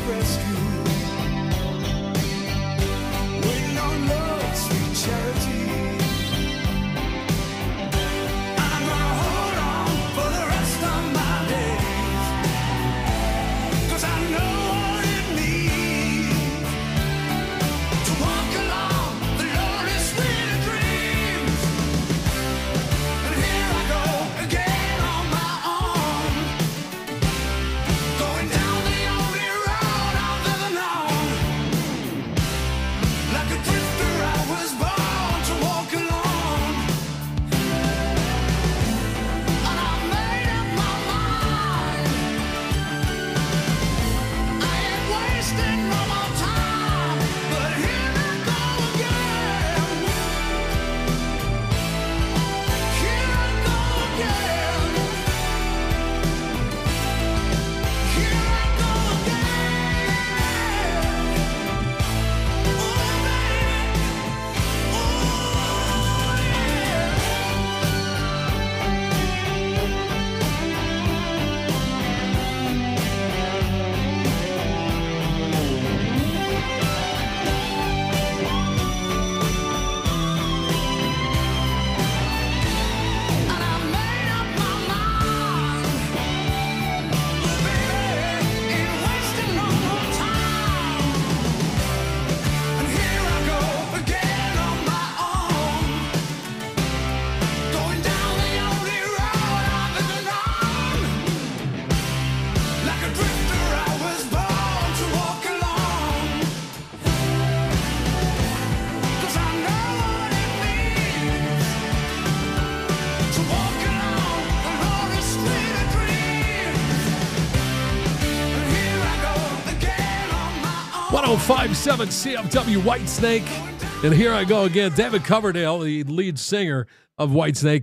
1057 CFW Whitesnake. And here I go again. David Coverdale, the lead singer of Whitesnake,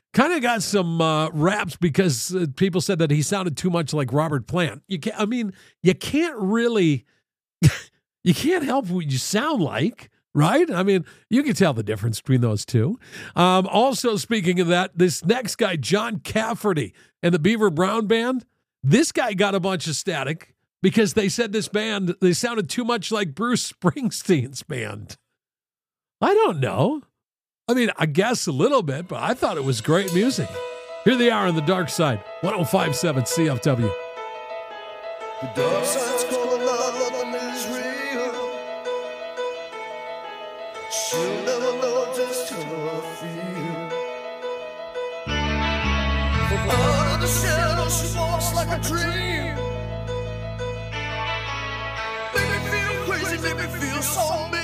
got some raps because people said that he sounded too much like Robert Plant. You can't really, you can't help what you sound like, right? I mean, you can tell the difference between those two. Also, speaking of that, this next guy, John Cafferty and the Beaver Brown Band, this guy got a bunch of static because they said this band, they sounded too much like Bruce Springsteen's band. I don't know. I mean, I guess a little bit, but I thought it was great music. Here they are on the dark side. 1057 CFW. The dark side's calling out, loving is real. She'll never know just how I feel. From out of the shadow, she walks like a dream. Make me feel crazy, make me feel so mean.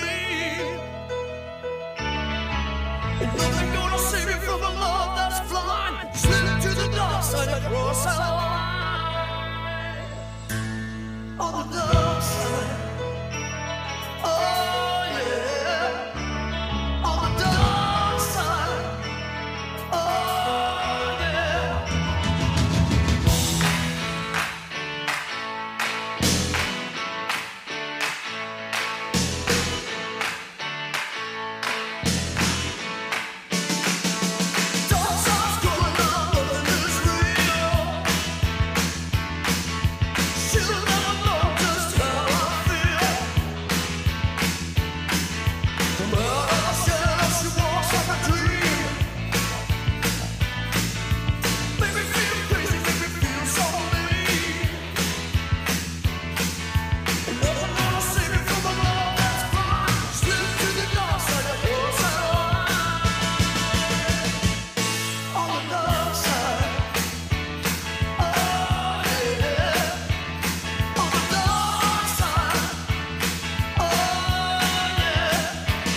Ain't nothing gonna save me from a love that's blind. Slip to the dark side across our line. On the dark side. Oh yeah. On the dark side. Oh yeah. Dark side's going on, loving is real. She'll never know just how I feel. From out of the shadow, she walks like a dream. Make me feel crazy, make me feel so mean. Ain't nothing gonna save me from a love that's blind. Slip to the dark side of your side. On the dark side. Oh yeah. On the dark side. Oh yeah.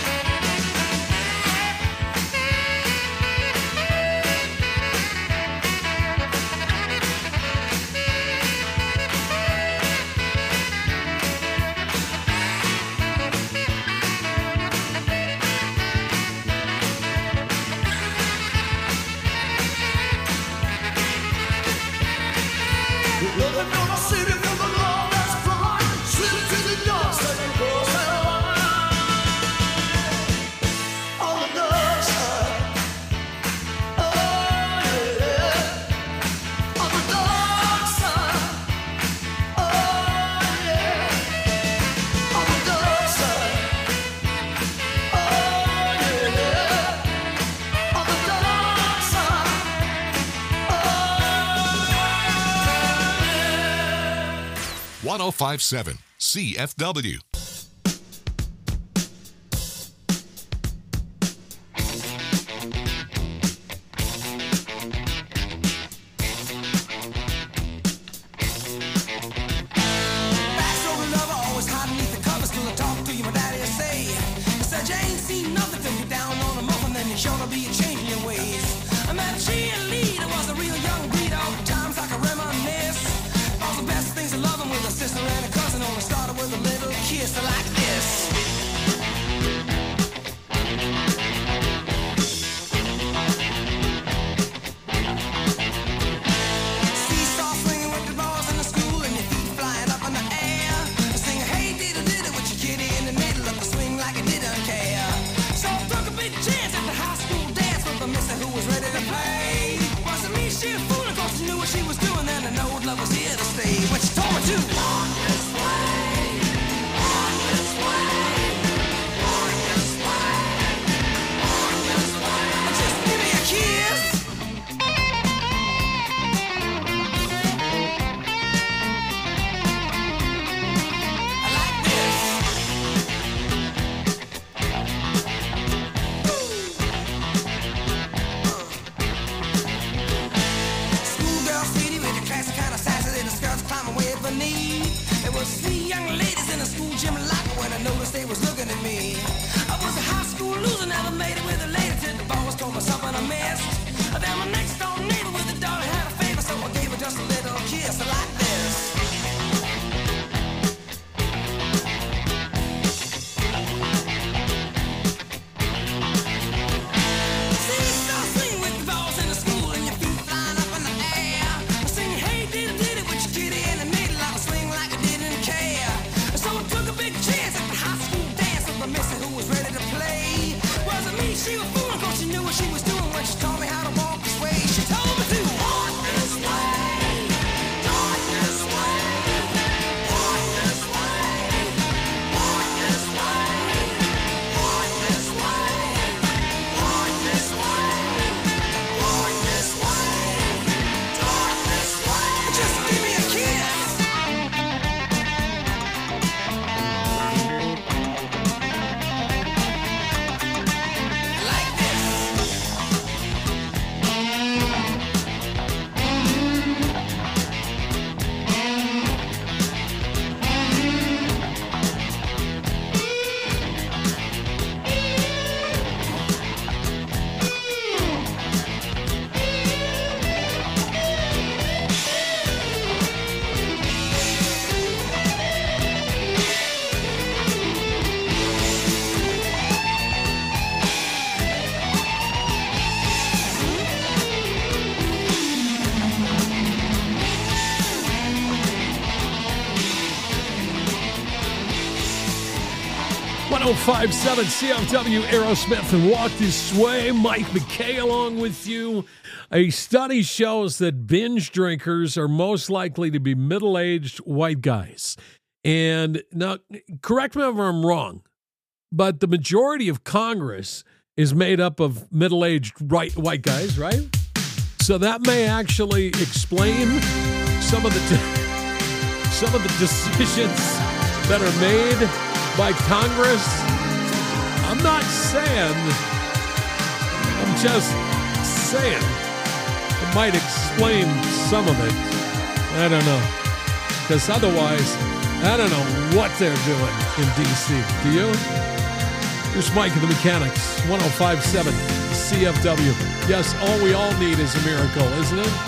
Nothing gonna save me from the love that's blind. Slip to the dark side and cross that line. On the dark side. Oh yeah. On the dark side. Oh yeah. 1057 CFW. .057 CFW Aerosmith and Walk This Way. Mike McKay along with you. A study shows that binge drinkers are most likely to be middle-aged white guys. And now, correct me if I'm wrong, but the majority of Congress is made up of middle-aged white guys, right? So that may actually explain some of the decisions that are made by Congress. I'm not saying, I'm just saying it might explain some of it. I don't know. Because otherwise, I don't know what they're doing in D.C. Do you? Here's Mike and the Mechanics, 1057 CFW. Yes, all we all need is a miracle, isn't it?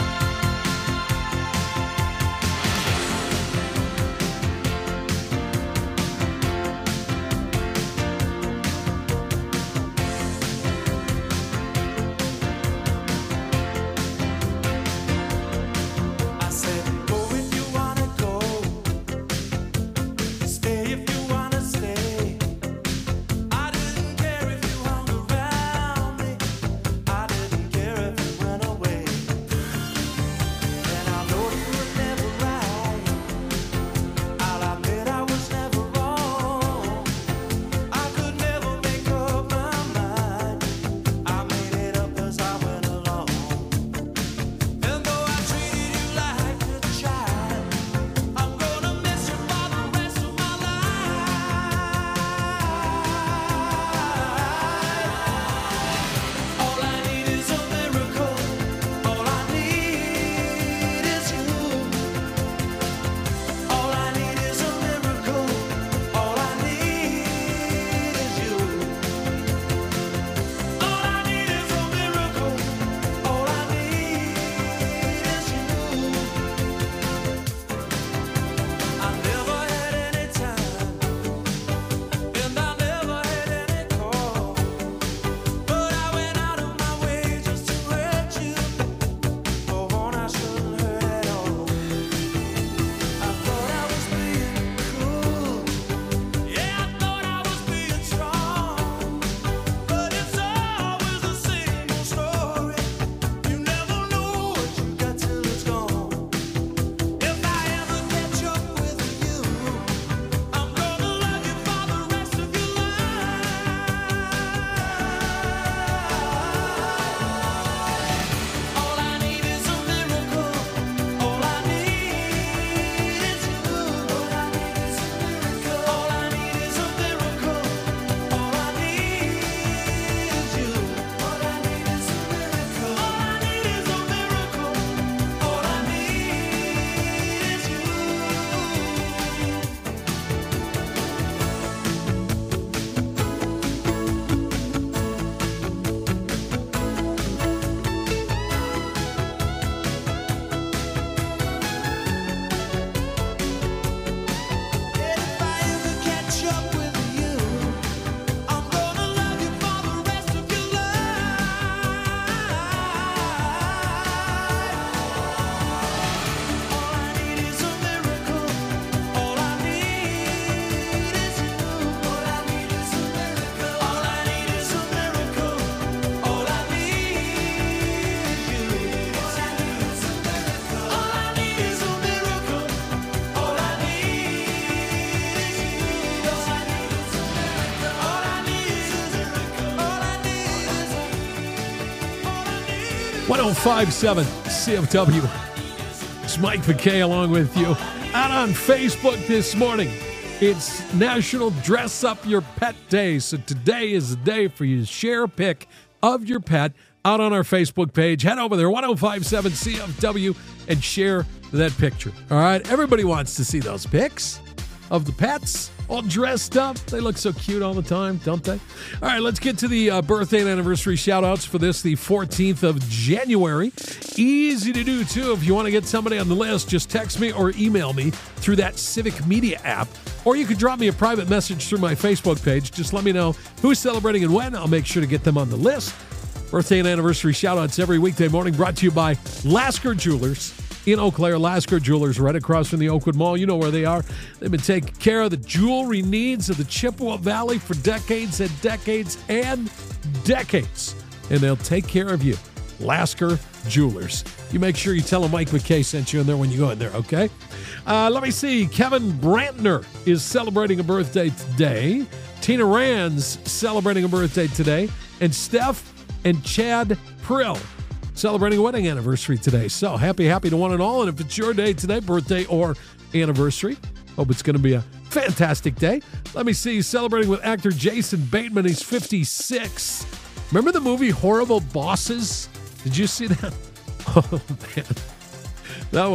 1057 CFW. It's Mike McKay along with you. Out on Facebook this morning, it's National Dress Up Your Pet Day. So today is the day for you to share a pic of your pet out on our Facebook page. Head over there, 1057 CFW, and share that picture. All right? Everybody wants to see those pics of the pets all dressed up. They look so cute all the time, don't they? All right, let's get to the birthday and anniversary shout-outs for this, the 14th of January. Easy to do, too. If you want to get somebody on the list, just text me or email me through that Civic Media app. Or you could drop me a private message through my Facebook page. Just let me know who's celebrating and when. I'll make sure to get them on the list. Birthday and anniversary shout-outs every weekday morning, brought to you by Lasker Jewelers in Eau Claire. Lasker Jewelers, right across from the Oakwood Mall. You know where they are. They've been taking care of the jewelry needs of the Chippewa Valley for decades and decades and decades. And they'll take care of you. Lasker Jewelers. You make sure you tell them Mike McKay sent you in there when you go in there, okay? Let me see. Kevin Brantner is celebrating a birthday today. Tina Rand's celebrating a birthday today. And Steph and Chad Prill celebrating a wedding anniversary today. So happy to one and all. And if it's your day today, birthday or anniversary, hope it's going to be a fantastic day. Let me see, celebrating with actor Jason Bateman. He's 56. Remember the movie Horrible Bosses? Did you see that? Oh, man. There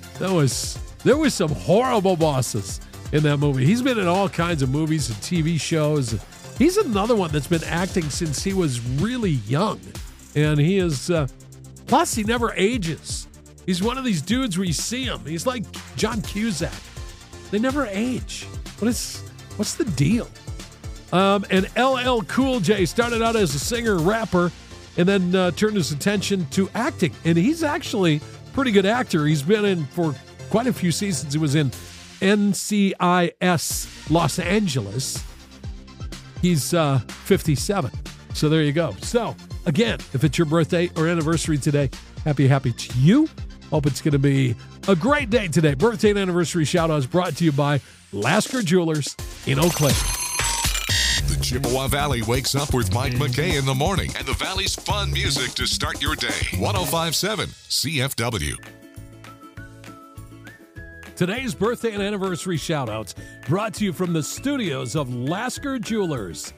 was some horrible bosses in that movie. He's been in all kinds of movies and TV shows. He's another one that's been acting since he was really young. And he is, plus he never ages. He's one of these dudes where you see him. He's like John Cusack. They never age. What's the deal? And LL Cool J started out as a singer-rapper and then turned his attention to acting. And he's actually a pretty good actor. He's been in for quite a few seasons. He was in NCIS Los Angeles. He's 57. So there you go. So, again, if it's your birthday or anniversary today, happy to you. Hope it's going to be a great day today. Birthday and anniversary shout-outs brought to you by Lasker Jewelers in Eau Claire. The Chippewa Valley wakes up with Mike McKay in the morning and the Valley's fun music to start your day. 1057 CFW. Today's birthday and anniversary shout-outs brought to you from the studios of Lasker Jewelers.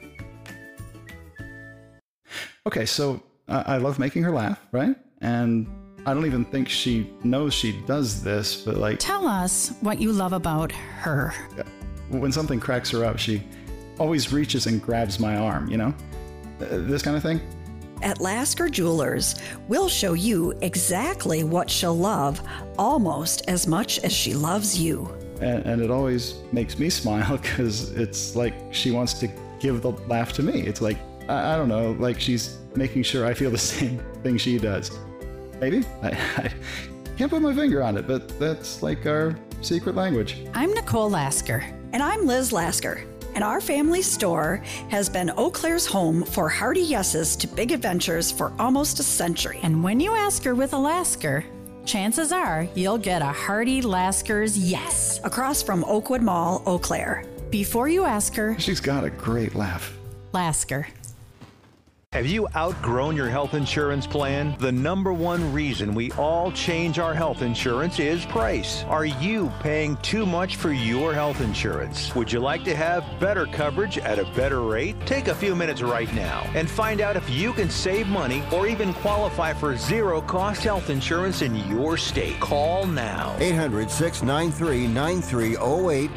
Okay, so I love making her laugh, right? And I don't even think she knows she does this, but like... Tell us what you love about her. When something cracks her up, she always reaches and grabs my arm, you know? This kind of thing. At Lasker Jewelers, we'll show you exactly what she'll love almost as much as she loves you. And it always makes me smile because it's like she wants to give the laugh to me. It's like, I don't know, like she's making sure I feel the same thing she does. Maybe? I can't put my finger on it, but that's like our secret language. I'm Nicole Lasker. And I'm Liz Lasker. And our family store has been Eau Claire's home for hearty yeses to big adventures for almost a century. And when you ask her with a Lasker, chances are you'll get a hearty Lasker's yes. Across from Oakwood Mall, Eau Claire. Before you ask her, She's got a great laugh. Lasker. Have you outgrown your health insurance plan? The number one reason we all change our health insurance is price. Are you paying too much for your health insurance? Would you like to have better coverage at a better rate? Take a few minutes right now and find out if you can save money or even qualify for zero-cost health insurance in your state. Call now. 800-693-9308.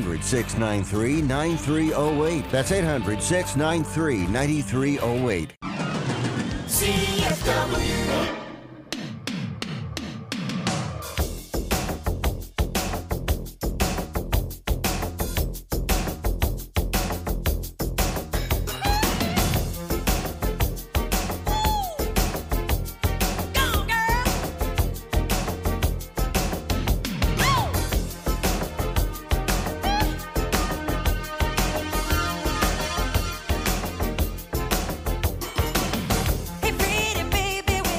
800-693-9308. That's 800-693-9308. CFW. Hey, pretty baby,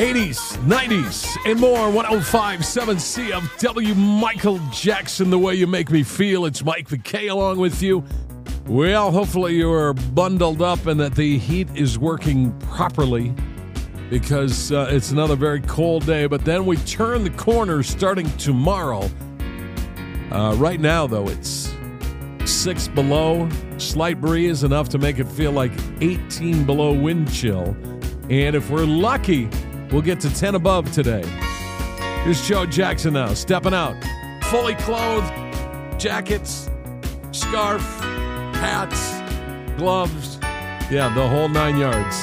80s, 90s, and more. 105.7 CFW. Michael Jackson, The Way You Make Me Feel. It's Mike McKay along with you. Well, hopefully you're bundled up and that the heat is working properly because it's another very cold day. But then we turn the corner starting tomorrow. Right now, though, it's 6 below. Slight breeze, enough to make it feel like 18 below wind chill. And if we're lucky, we'll get to 10 above today. Here's Joe Jackson now, stepping out. Fully clothed, jackets, scarf, hats, gloves. Yeah, the whole 9 yards.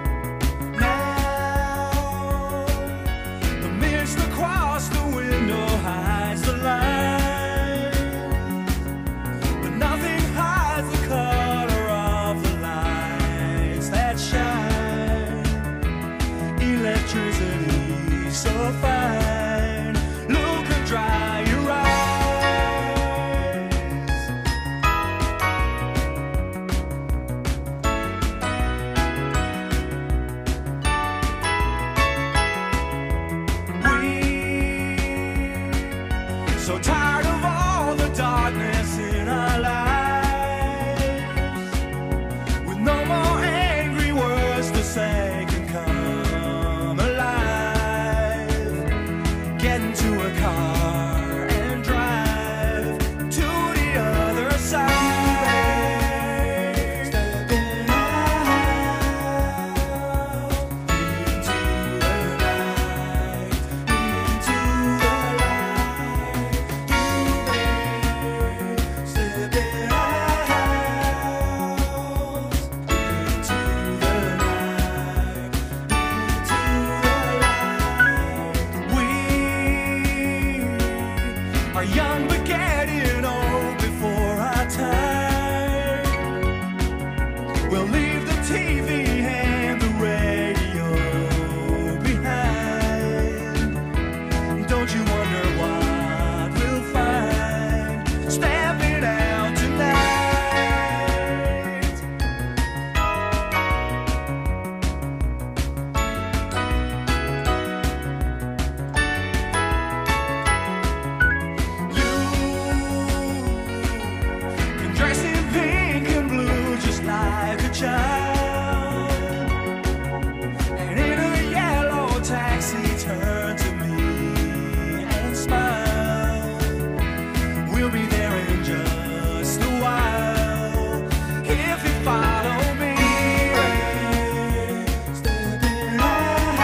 Now, the mist across the window hides the light, but nothing hides the color of the lights that shine. Electricity so fine, look and dry your eyes. So tired of all the darkness in our lives, with no more angry words to say can come alive. Get into a car and drive to the other side. Stepping out into the light, into the light. Stepping out into the night, into the light. We are young but getting old before our time. We'll leave the TV and the radio behind. Don't you wonder what we'll find stepping out tonight? You can dress in pink and blue just like a child, and in a yellow taxi turn to me and smile. We'll be there in just a while if you follow me. Stepping out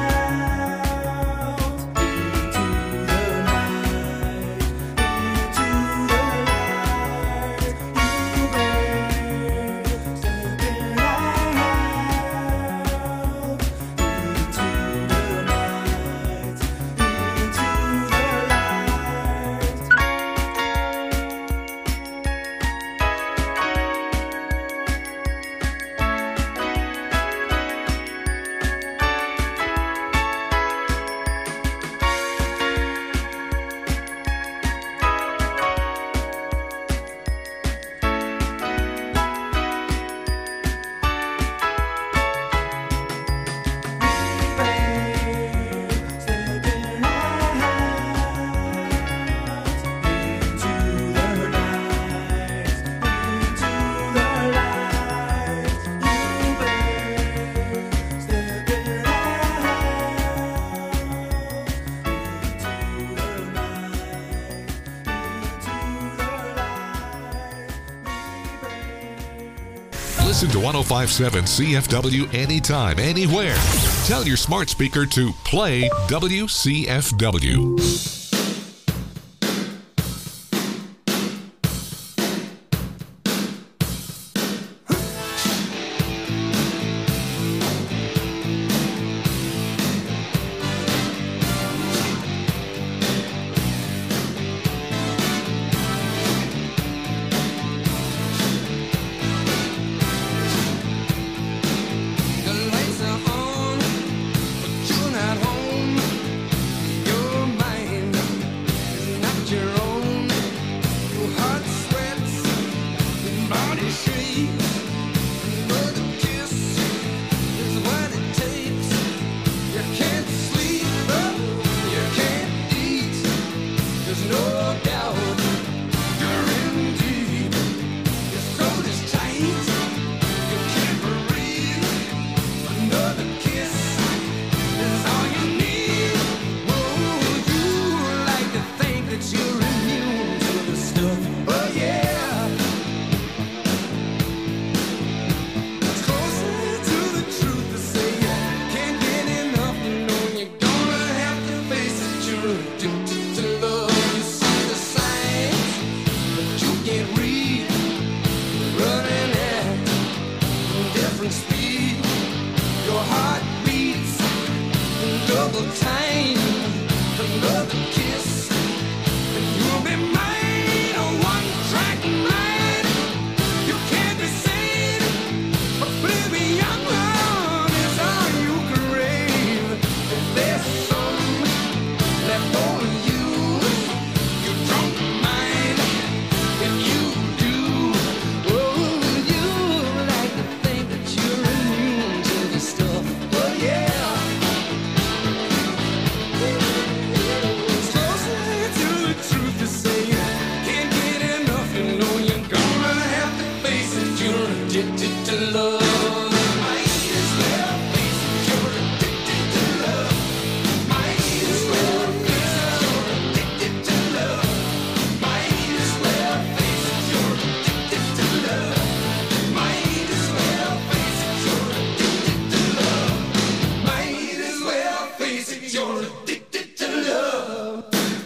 into the night, into the light. You may stepping out into the night, into the light. Stepping out into the night, into the light. You may stepping out into the night, into the light. Listen to 1057 CFW anytime, anywhere. Tell your smart speaker to play WCFW. The lights are on, but you're not home. Your mind different speed. Your heart beats in double time. Another kiss, and you'll be mine. A one-track mind. You can't be sane, but baby, young love is all you crave. If there's some left over you, you don't mind. If you do, oh, you like to think that you're immune to the stuff. Oh yeah. It's closer to the truth to say can't get enough. You know you're gonna have to face it. You're addicted to love. Might as well face it. You're addicted to love. Might as well face it. You're addicted to love. Might as well face it. You're addicted to love. Might as well face it. You're addicted to love. Might as well face it. You're addicted to love.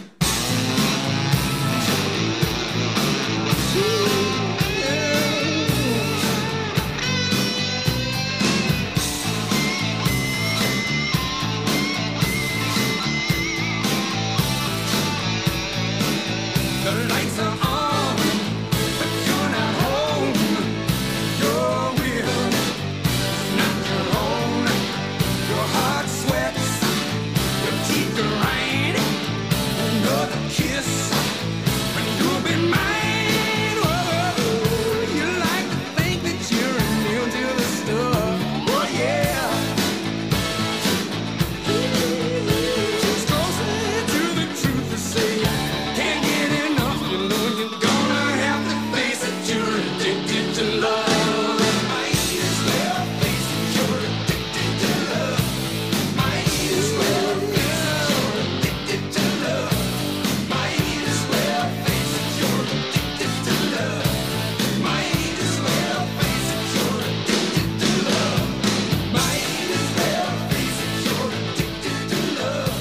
The lights are on, but you're not home. Your will is not your own. Your heart sweats, your teeth grind. Another kiss, and you'll be mine. Whoa, you like to think that you're immune to the stuff. Oh yeah. It's closer to the truth to say can't get enough. You know you're gonna have to face it. You're addicted to love. Might as well face it. You're addicted to love. Might as well face it. You're addicted to love. Might as well face it. You're addicted to love. Might as well face it. You're addicted to love. Might as well face it. You're addicted to love.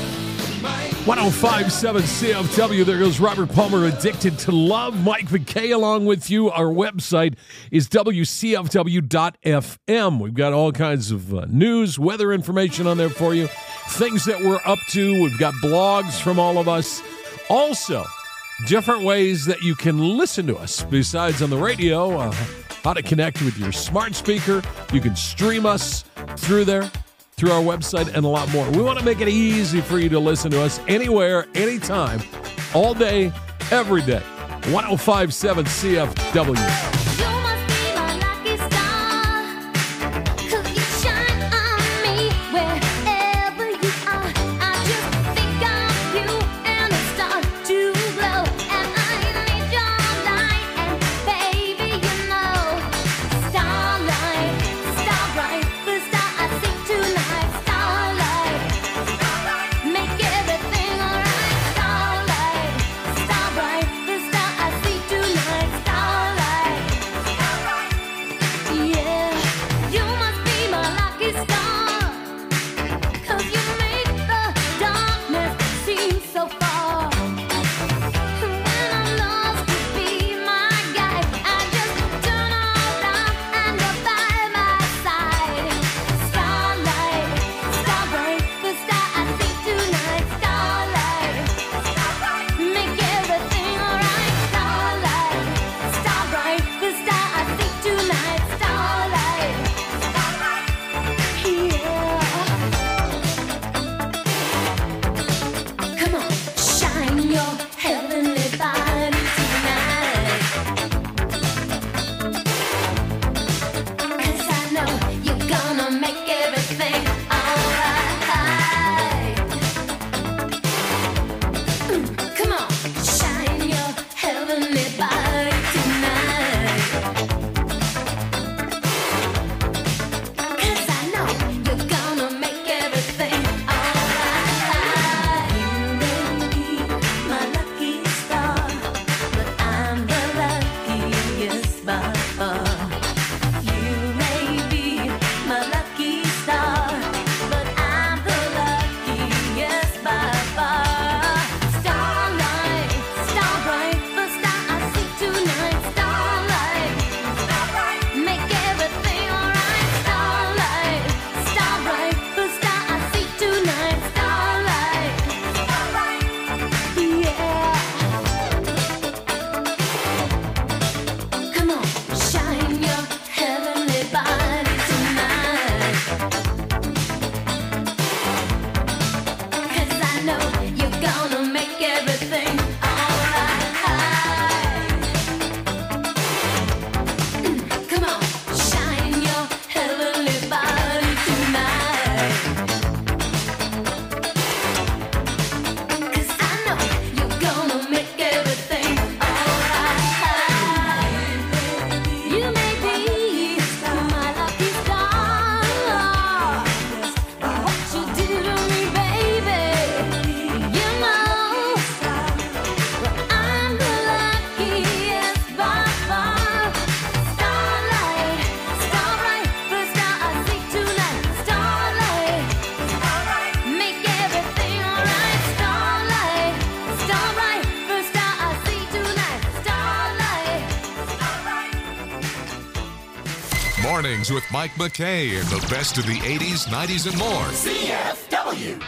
1057 CFW. There goes Robert Palmer, Addicted to Love. Mike McKay along with you. Our website is WCFW.FM. We've got all kinds of news, weather information on there for you, things that we're up to. We've got blogs from all of us. Also, different ways that you can listen to us besides on the radio, how to connect with your smart speaker. You can stream us through there, through our website, and a lot more. We want to make it easy for you to listen to us anywhere, anytime, all day, every day. 1057 CFW. You must be my lucky star, 'cause you shine on me wherever you are. I just think of you and it starts to glow, and I need your light, and baby, you know, starlight, starlight, the star I see tonight, starlight, make everything alright, starlight, starlight, the star I see tonight, starlight. Mornings with Mike McKay and the best of the 80s, 90s, and more. CFW.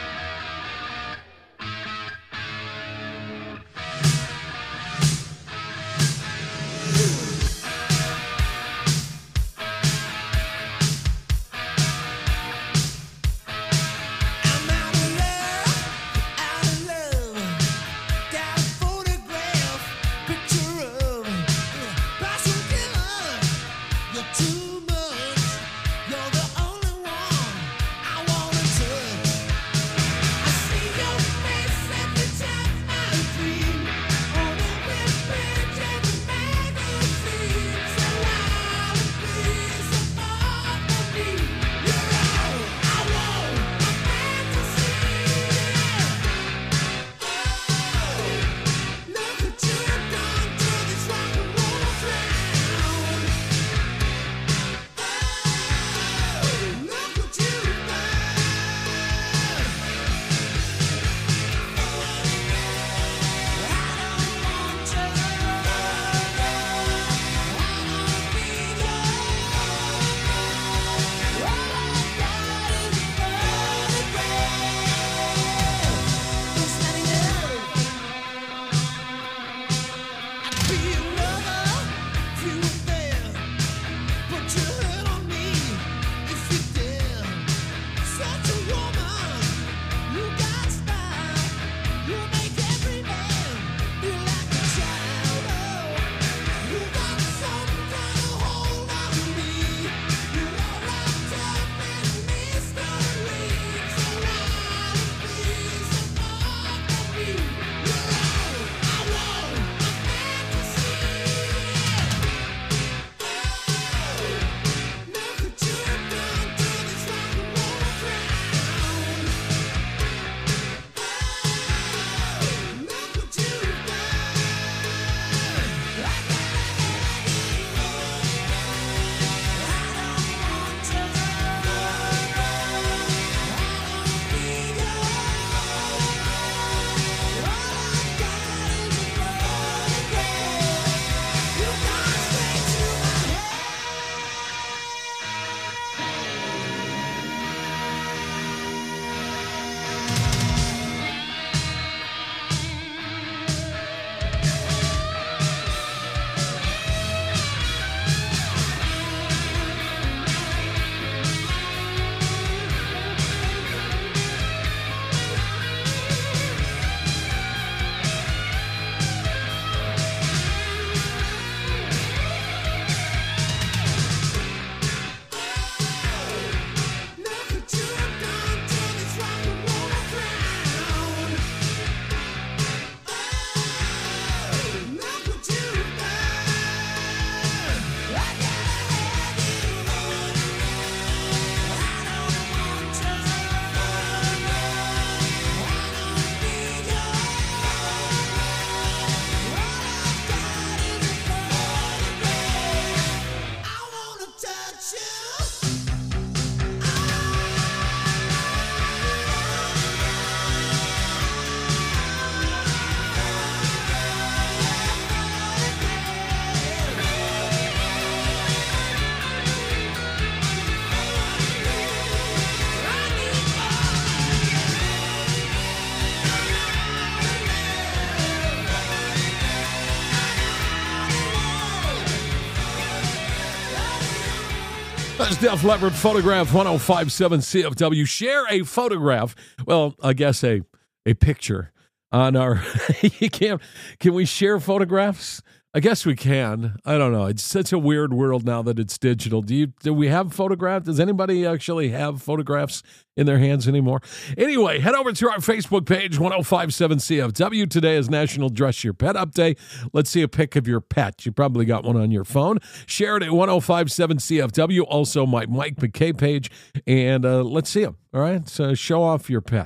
That's Def Leppard, Photograph, 1057 CFW. Share a photograph. Well, I guess a picture on our. Can we share photographs? I guess we can. I don't know. It's such a weird world now that it's digital. Do we have photographs? Does anybody actually have photographs in their hands anymore? Anyway, head over to our Facebook page, 1057 CFW. Today is National Dress Your Pet Up Day. Let's see a pic of your pet. You probably got one on your phone. Share it at 1057 CFW. Also, my Mike McKay page. And let's see them. All right? So show off your pet.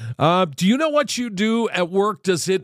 Do you know what you do at work? Does it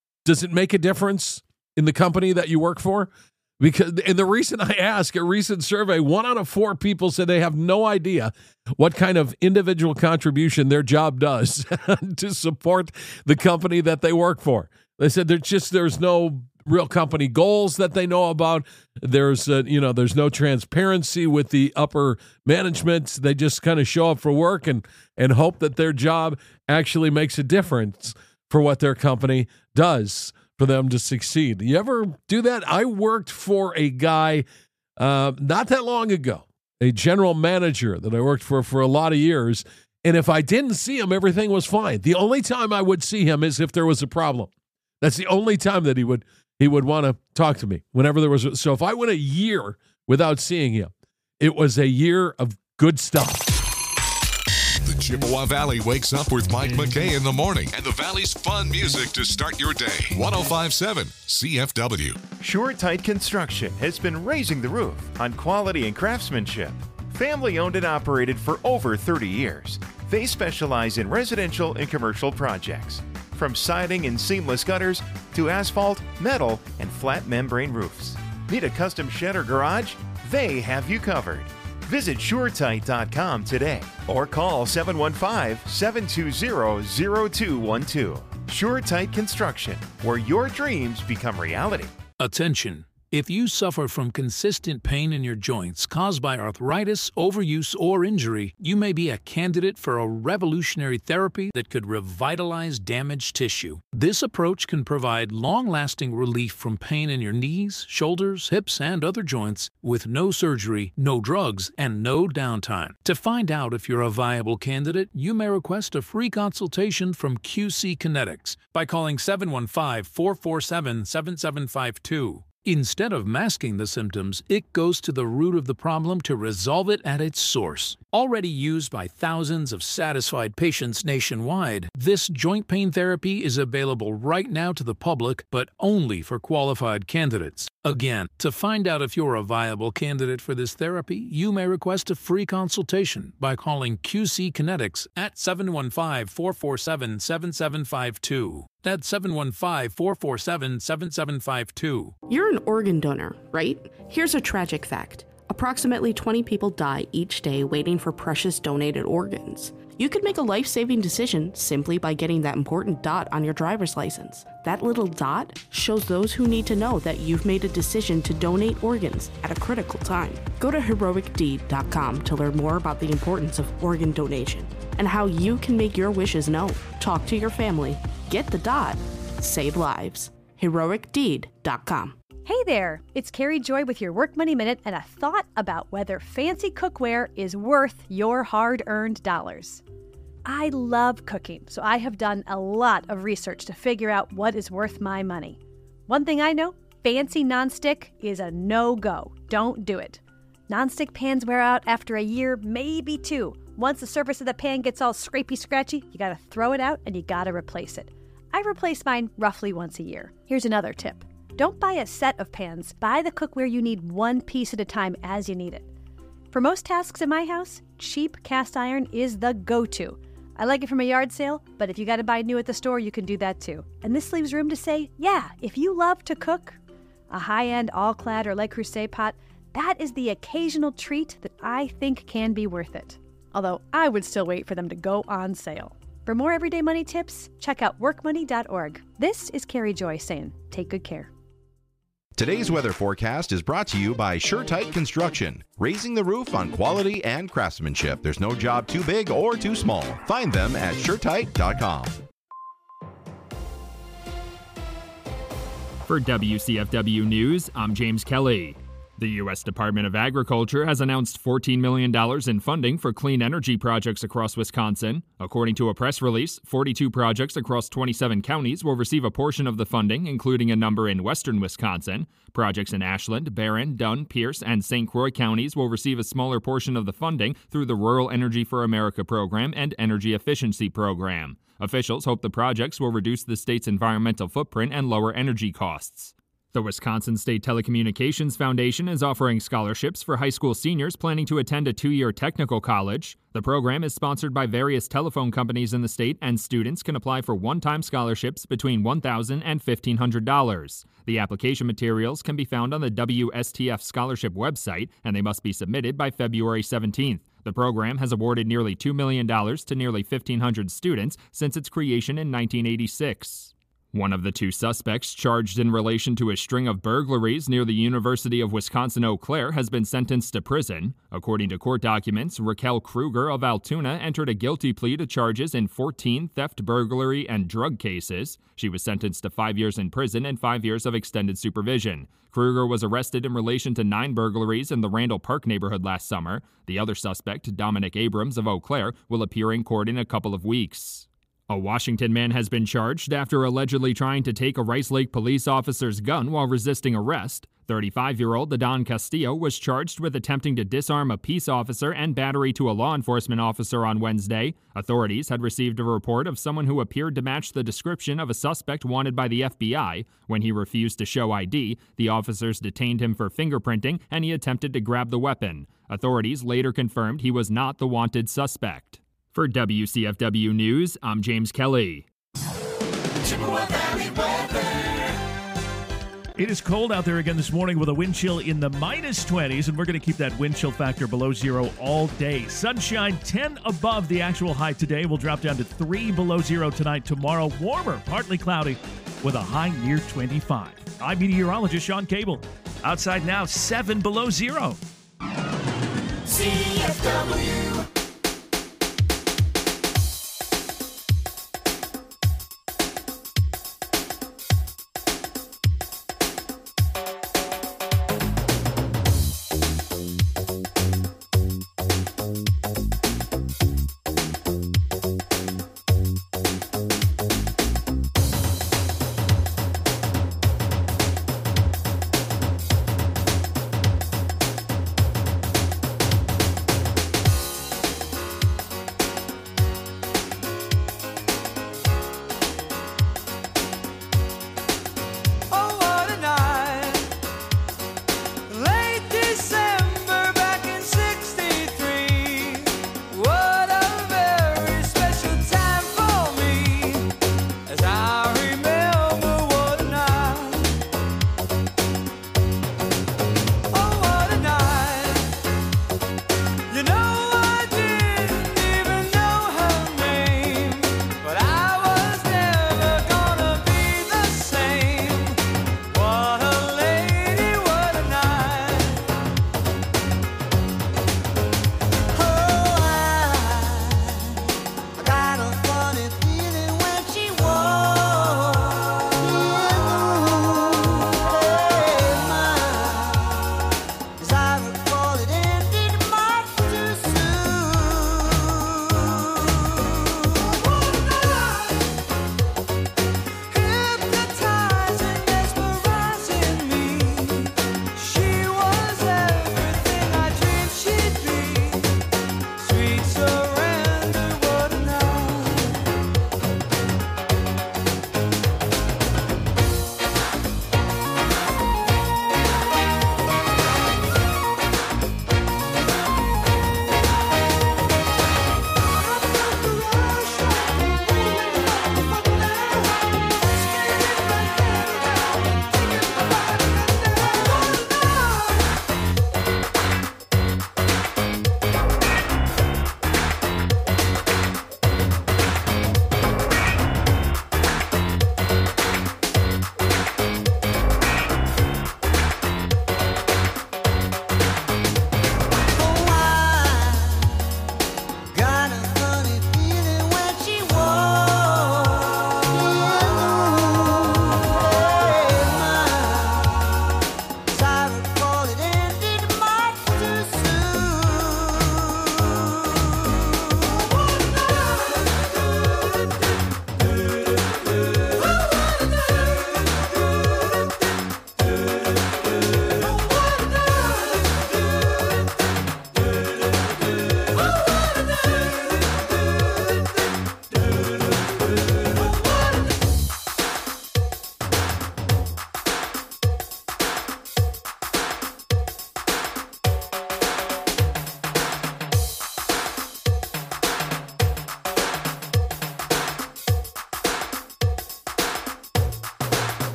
make a difference in the company that you work for? Because, and the reason I ask, a recent survey, 1 out of 4 people said they have no idea what kind of individual contribution their job does to support the company that they work for. They said there's no real company goals that they know about. There's no transparency with the upper management. They just kind of show up for work and hope that their job actually makes a difference for what their company does for them to succeed. You ever do that? I worked for a guy not that long ago, a general manager that I worked for a lot of years. And if I didn't see him, everything was fine. The only time I would see him is if there was a problem. That's the only time that he would want to talk to me, whenever there was. So if I went a year without seeing him, it was a year of good stuff. The Chippewa Valley wakes up with Mike McKay in the morning and the Valley's fun music to start your day. 105.7 CFW. SureTight Construction has been raising the roof on quality and craftsmanship. Family owned and operated for over 30 years. They specialize in residential and commercial projects, from siding and seamless gutters to asphalt, metal, and flat membrane roofs. Need a custom shed or garage? They have you covered. Visit SureTight.com today or call 715-720-0212. SureTight Construction, where your dreams become reality. Attention! If you suffer from consistent pain in your joints caused by arthritis, overuse, or injury, you may be a candidate for a revolutionary therapy that could revitalize damaged tissue. This approach can provide long-lasting relief from pain in your knees, shoulders, hips, and other joints with no surgery, no drugs, and no downtime. To find out if you're a viable candidate, you may request a free consultation from QC Kinetics by calling 715-447-7752. Instead of masking the symptoms, it goes to the root of the problem to resolve it at its source. Already used by thousands of satisfied patients nationwide, this joint pain therapy is available right now to the public, but only for qualified candidates. Again, to find out if you're a viable candidate for this therapy, you may request a free consultation by calling QC Kinetics at 715-447-7752. That's 715-447-7752. You're an organ donor, right? Here's a tragic fact. Approximately 20 people die each day waiting for precious donated organs. You could make a life-saving decision simply by getting that important dot on your driver's license. That little dot shows those who need to know that you've made a decision to donate organs at a critical time. Go to heroicdeed.com to learn more about the importance of organ donation and how you can make your wishes known. Talk to your family. Get the dot. Save lives. heroicdeed.com. Hey there, it's Carrie Joy with your Work Money Minute and a thought about whether fancy cookware is worth your hard-earned dollars. I love cooking, so I have done a lot of research to figure out what is worth my money. One thing I know, fancy nonstick is a no-go. Don't do it. Nonstick pans wear out after a year, maybe two. Once the surface of the pan gets all scrapey-scratchy, you gotta throw it out and you gotta replace it. I replace mine roughly once a year. Here's another tip. Don't buy a set of pans. Buy the cookware you need one piece at a time as you need it. For most tasks in my house, cheap cast iron is the go-to. I like it from a yard sale, but if you gotta buy new at the store, you can do that too. And this leaves room to say, yeah, if you love to cook, a high-end all-clad or Le Creuset pot, that is the occasional treat that I think can be worth it. Although I would still wait for them to go on sale. For more everyday money tips, check out workmoney.org. This is Carrie Joy saying, take good care. Today's weather forecast is brought to you by SureTight Construction, raising the roof on quality and craftsmanship. There's no job too big or too small. Find them at SureTight.com. For WCFW News, I'm James Kelly. The U.S. Department of Agriculture has announced $14 million in funding for clean energy projects across Wisconsin. According to a press release, 42 projects across 27 counties will receive a portion of the funding, including a number in western Wisconsin. Projects in Ashland, Barron, Dunn, Pierce, and St. Croix counties will receive a smaller portion of the funding through the Rural Energy for America program and Energy Efficiency program. Officials hope the projects will reduce the state's environmental footprint and lower energy costs. The Wisconsin State Telecommunications Foundation is offering scholarships for high school seniors planning to attend a 2-year technical college. The program is sponsored by various telephone companies in the state, and students can apply for one-time scholarships between $1,000 and $1,500. The application materials can be found on the WSTF Scholarship website, and they must be submitted by February 17th. The program has awarded nearly $2 million to nearly 1,500 students since its creation in 1986. One of the two suspects charged in relation to a string of burglaries near the University of Wisconsin-Eau Claire has been sentenced to prison. According to court documents, Raquel Kruger of Altoona entered a guilty plea to charges in 14 theft, burglary, and drug cases. She was sentenced to 5 years in prison and 5 years of extended supervision. Kruger was arrested in relation to 9 burglaries in the Randall Park neighborhood last summer. The other suspect, Dominic Abrams of Eau Claire, will appear in court in a couple of weeks. A Washington man has been charged after allegedly trying to take a Rice Lake police officer's gun while resisting arrest. 35-year-old Adon Castillo was charged with attempting to disarm a peace officer and battery to a law enforcement officer on Wednesday. Authorities had received a report of someone who appeared to match the description of a suspect wanted by the FBI. When he refused to show ID, the officers detained him for fingerprinting and he attempted to grab the weapon. Authorities later confirmed he was not the wanted suspect. For WCFW News, I'm James Kelly. Chippewa Valley weather. It is cold out there again this morning with a wind chill in the minus 20s, and we're going to keep that wind chill factor below 0 all day. Sunshine 10 above the actual high today. Will drop down to 3 below 0 tonight. Tomorrow, warmer, partly cloudy with a high near 25. I'm meteorologist Sean Cable. Outside now, 7 below 0. CFW.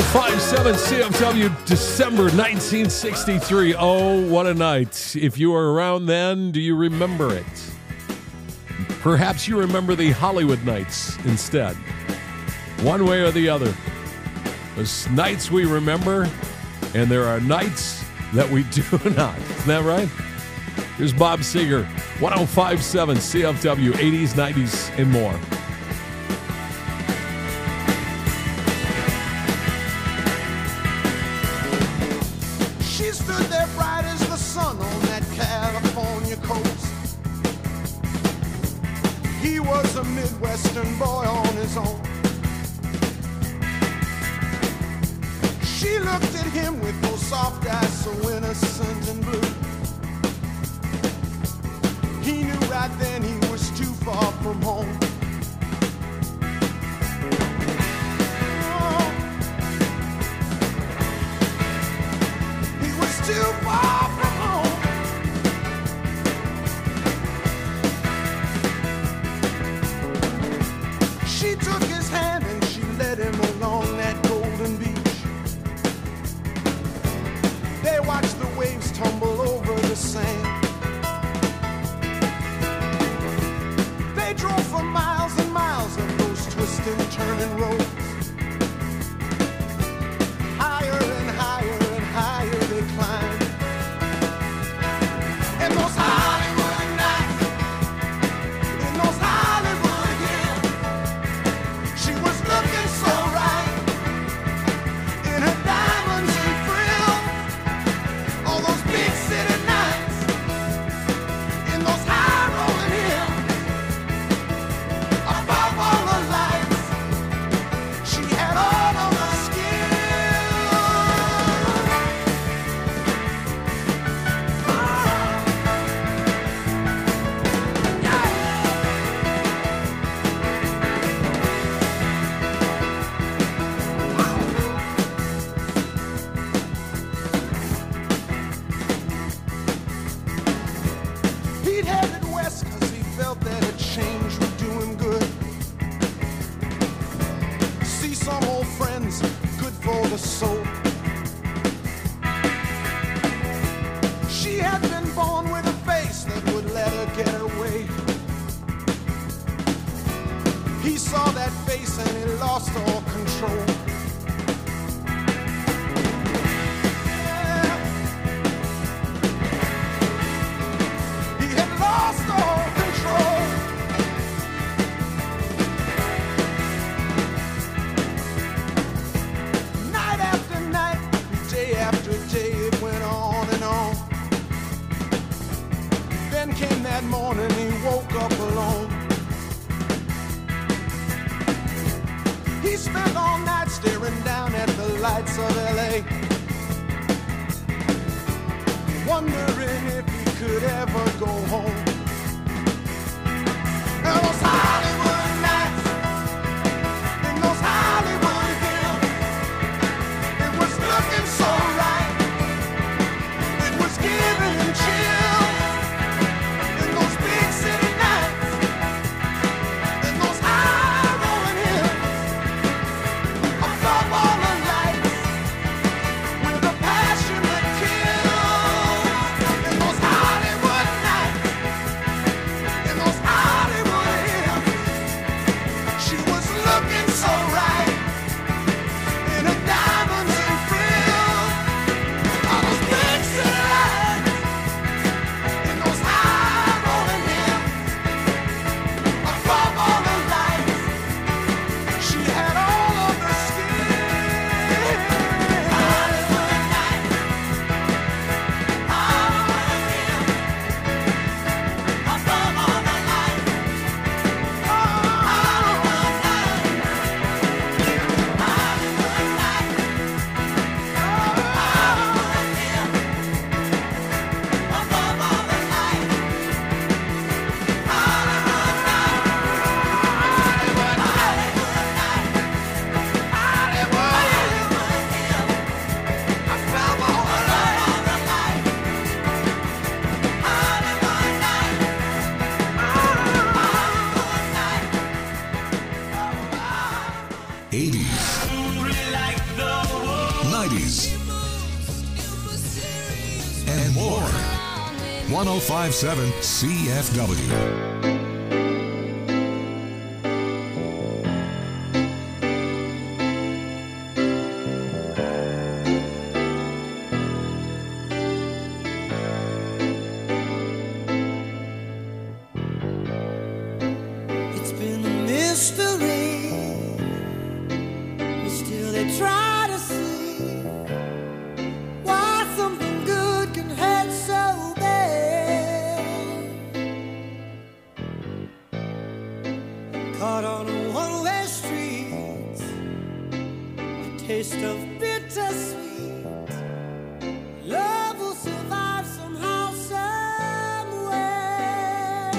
1057 CFW, December 1963. Oh, what a night. If you were around then, do you remember it? Perhaps you remember the Hollywood nights instead. One way or the other. There's nights we remember, and there are nights that we do not. Isn't that right? Here's Bob Seger, 1057 CFW, 80s, 90s, and more. She stood there bright as the sun on that California coast. He was a Midwestern boy on his own. She looked at him with those soft eyes so innocent and blue. He knew right then he was too far from home. He was too far from home. She took his hand and she led him along that golden beach. They watched the waves tumble over the sand. They drove for miles and miles on those twisting, turning roads. Higher and higher and higher they climbed. In those Hollywood nights, in those Hollywood hills, she was looking so right in her diamonds and frills. All those big city nights, in those high rolling hills, above all the lights, she had all of the He'd headed west cause he felt that a change would do him good. See some old friends, good for the soul. She had been born with a face that would let her get her way. He saw that face and he lost all control. He had lost all control. Night after night, day after day, it went on and on. Then came that morning, he woke up alone. He spent all night staring down at the lights of LA, wondering if he could ever go home. And those Hollywood nights, in those Hollywood hills, it was looking so right, it was giving him chills. In those big city nights, in those high rolling hills, above all the lights, with a passion that kills. In those Hollywood nights, 1057 CFW. It's been a mystery. We still they try to see why something good can hurt so bad. Caught on a one-way street, a taste of bittersweet. Love will survive somehow, some way.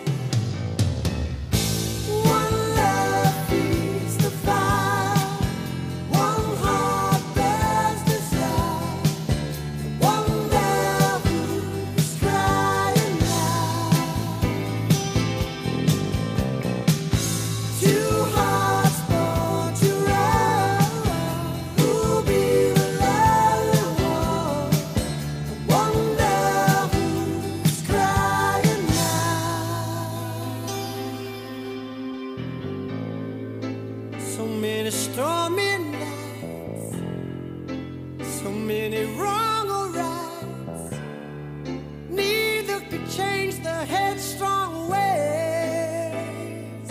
One love feeds the fire. One heart bears desire. One love who's crying now. Two hearts born to run. Who'll be the lonely one? One love who's crying now. So many stormy nights, so many wrong or rights. Neither could change the headstrong ways.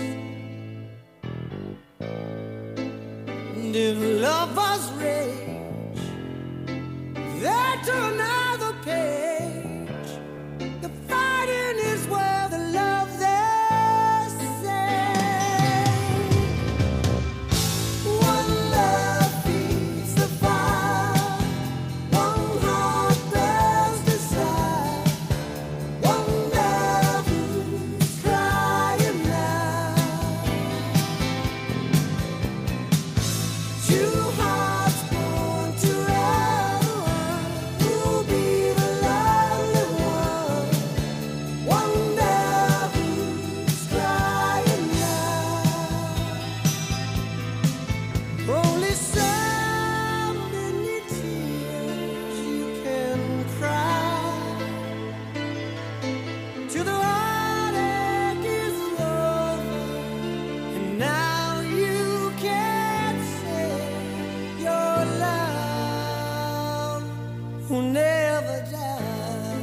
And if lovers rage, they turn another page. The fighting is where the love they say. One love feeds the fire. One heart bears desire. One love who's crying now. Two hearts born to run. Who'll be the lonely one? One love who's crying now. Only so many tears you can cry till the heartache is over, and now you can say your love will never die.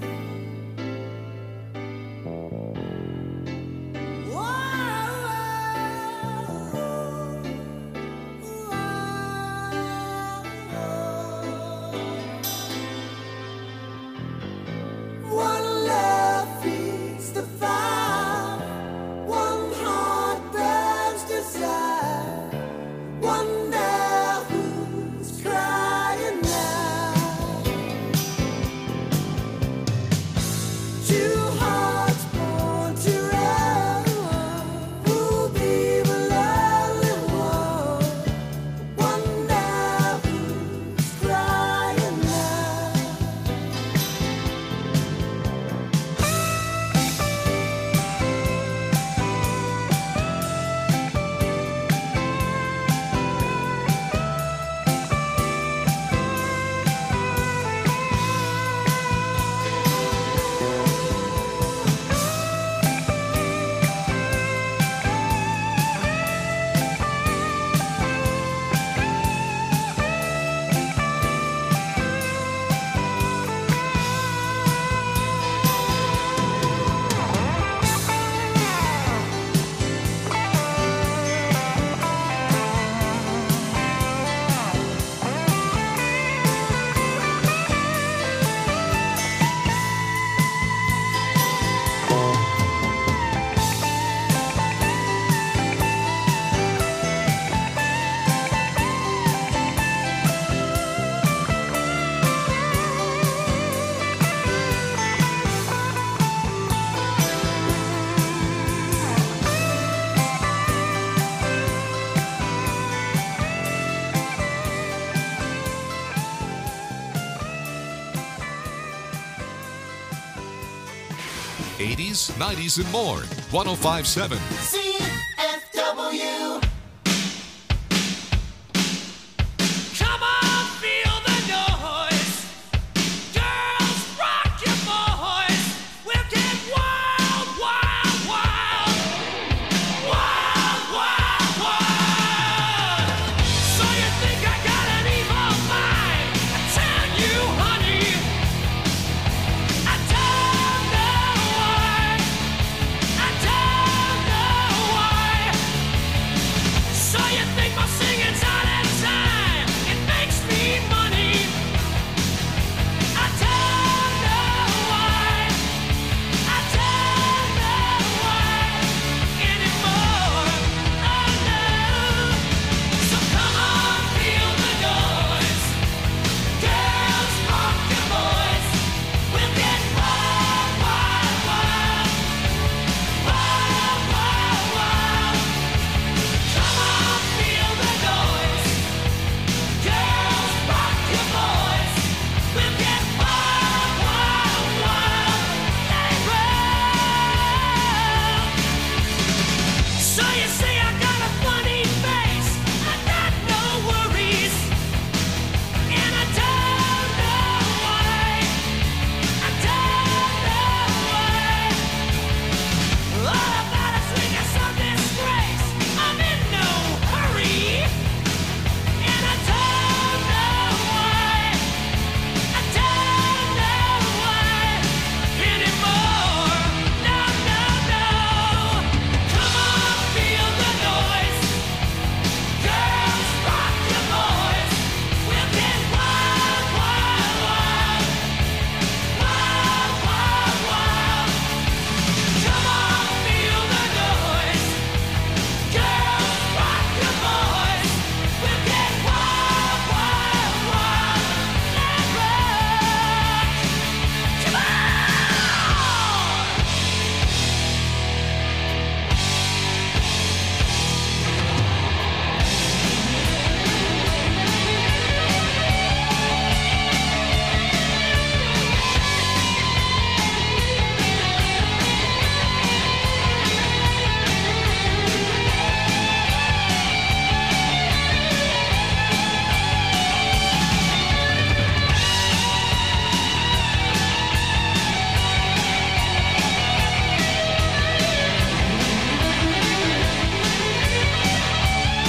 One love feeds the fire. One heart burns desire. One love who's crying now. Two hearts born to run. Who'll be the lonely one? One love who's crying now. '80s, '90s, and more. 1057